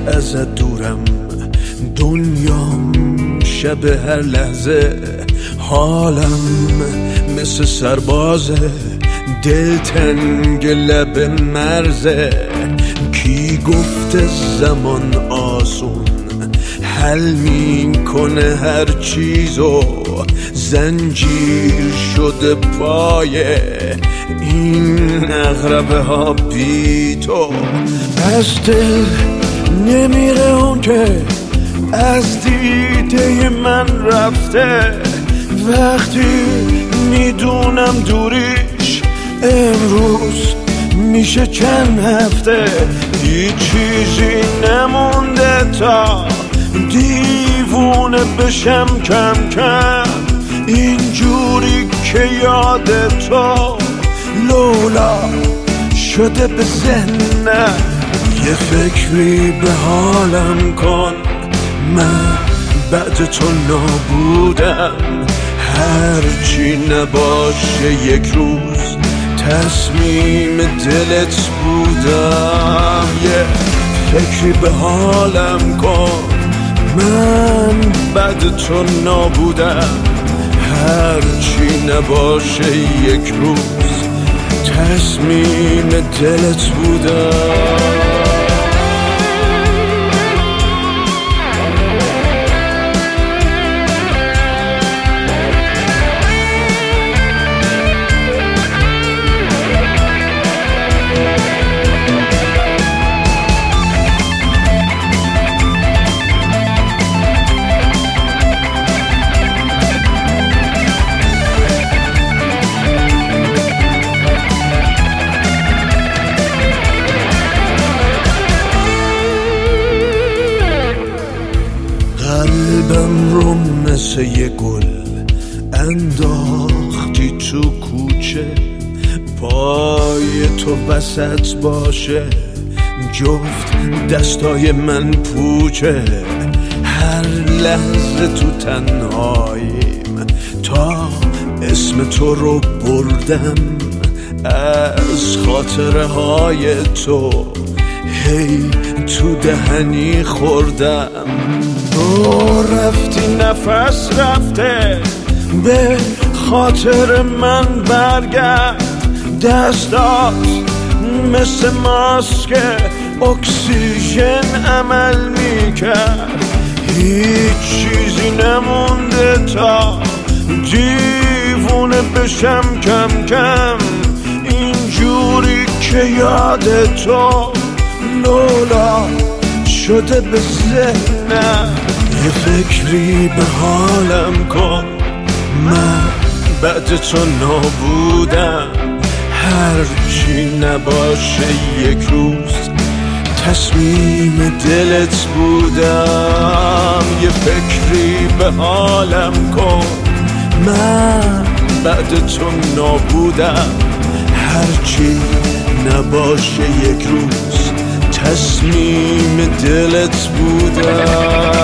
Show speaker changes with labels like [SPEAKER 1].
[SPEAKER 1] ازت دورم، دنیام شب هر لحظه، حالم مثل سربازه، دلتنگ لب مرزه. کی گفته زمان آسون حل میکنه هر چیزو، زنجیر شده پایه این اغربه ها بی تو. از دل نمیره اون که از دیده من رفته، وقتی میدونم دوریش امروز میشه چند هفته. هیچ چیزی نمونده تا دیوونه بشم کم کم، اینجوری که یاد تو لولا شده به ذهنم. یه فکری به حالم کن، من بعد تو نابودم، هرچی نباشه یک روز تصمیم دلت بودم. یه فکری به حالم کن، من بعد تو نابودم، هرچی نباشه یک روز تصمیم دلت بودم. قلبم رو مثل یه گل انداختی تو کوچه، پای تو وسط باشه جفت دستای من پوچه. هر لحظه تو تنهاییم تا اسم تو رو بردم، از خاطره های تو هی تو دهنی خوردم. تو رفتی نفس رفته، به خاطر من برگرد، دستات مثل ماسک اکسیژن عمل میکرد. هیچ چیزی نمونده تا دیوونه بشم کم کم، اینجوری که یاد تو لولا شده به ذهنم. یه فکری به حالم کن، من بعد تو نابودم، هرچی نباشه یک روز تصمیم دلت بودم. یه فکری به حالم کن، من بعد تو نابودم، هرچی نباشه یک روز تصمیم دلت بودم.